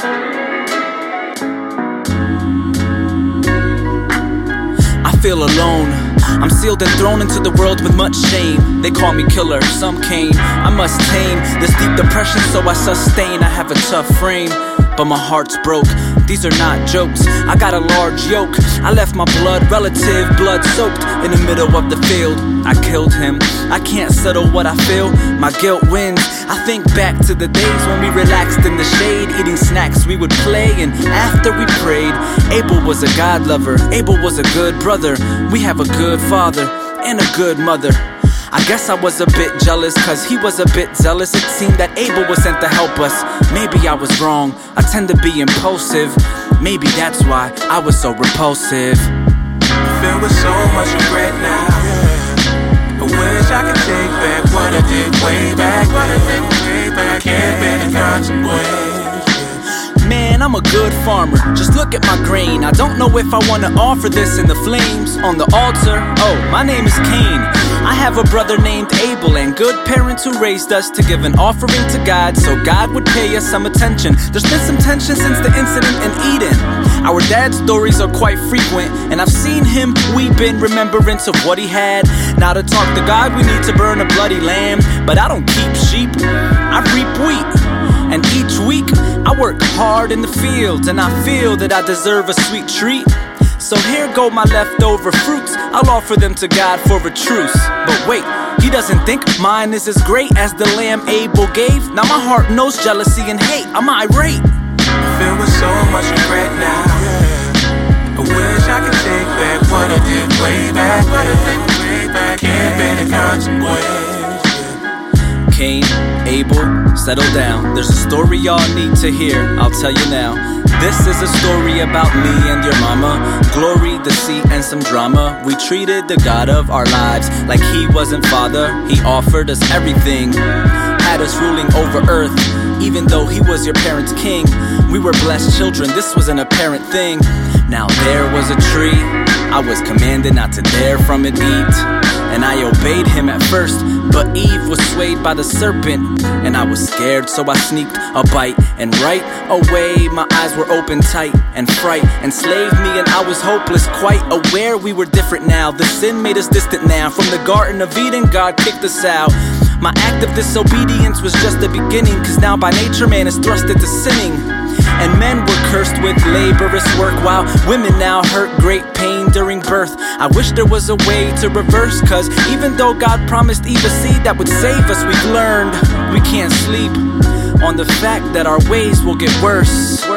I feel alone. I'm sealed and thrown into the world with much shame. They call me killer, some Cain. I must tame this deep depression so I sustain. I have a tough frame, but my heart's broke. These are not jokes, I got a large yoke. I left my blood relative, blood soaked in the middle of the field. I killed him, I can't settle what I feel. My guilt wins. I think back to the days when we relaxed in the shade, eating snacks we would play, and after we prayed. Abel was a God lover, Abel was a good brother. We have a good father and a good mother. I guess I was a bit jealous, cause he was a bit zealous. It seemed that Abel was sent to help us. Maybe I was wrong, I tend to be impulsive. Maybe that's why I was so repulsive. Filled with so much regret now. I wish I could take back what I did way back. I can't bear the consequence. Man, I'm a good farmer, just look at my grain. I don't know if I wanna offer this in the flames on the altar. Oh, my name is Cain. I have a brother named Abel and good parents who raised us to give an offering to God so God would pay us some attention. There's been some tension since the incident in Eden. Our dad's stories are quite frequent, and I've seen him weep in remembrance of what he had. Now to talk to God we need to burn a bloody lamb, but I don't keep sheep, I reap wheat. And each week I work hard in the fields, and I feel that I deserve a sweet treat. So here go my leftover fruits, I'll offer them to God for a truce. But wait, he doesn't think mine is as great as the lamb Abel gave. Now my heart knows jealousy and hate, I'm irate. Filled with so much regret now. I wish I could take back what I did way back. Can't bear the consequence. Cain, Abel, settle down. There's a story y'all need to hear, I'll tell you now. This is a story about me and your mama. Glory, deceit, and some drama. We treated the God of our lives like he wasn't father. He offered us everything, had us ruling over earth, even though he was your parents' king. We were blessed children, this was an apparent thing. Now there was a tree, I was commanded not to dare from it eat, and I obeyed him at first, but Eve was swayed by the serpent, and I was scared, so I sneaked a bite, and right away my eyes were open tight, and fright enslaved me, and I was hopeless, quite aware we were different now. The sin made us distant now. From the Garden of Eden, God kicked us out. My act of disobedience was just the beginning, cause now by nature man is thrust into sinning. And men were cursed with laborious work, while women now hurt great pain during birth. I wish there was a way to reverse, cause even though God promised Eve a seed that would save us, we've learned we can't sleep on the fact that our ways will get worse.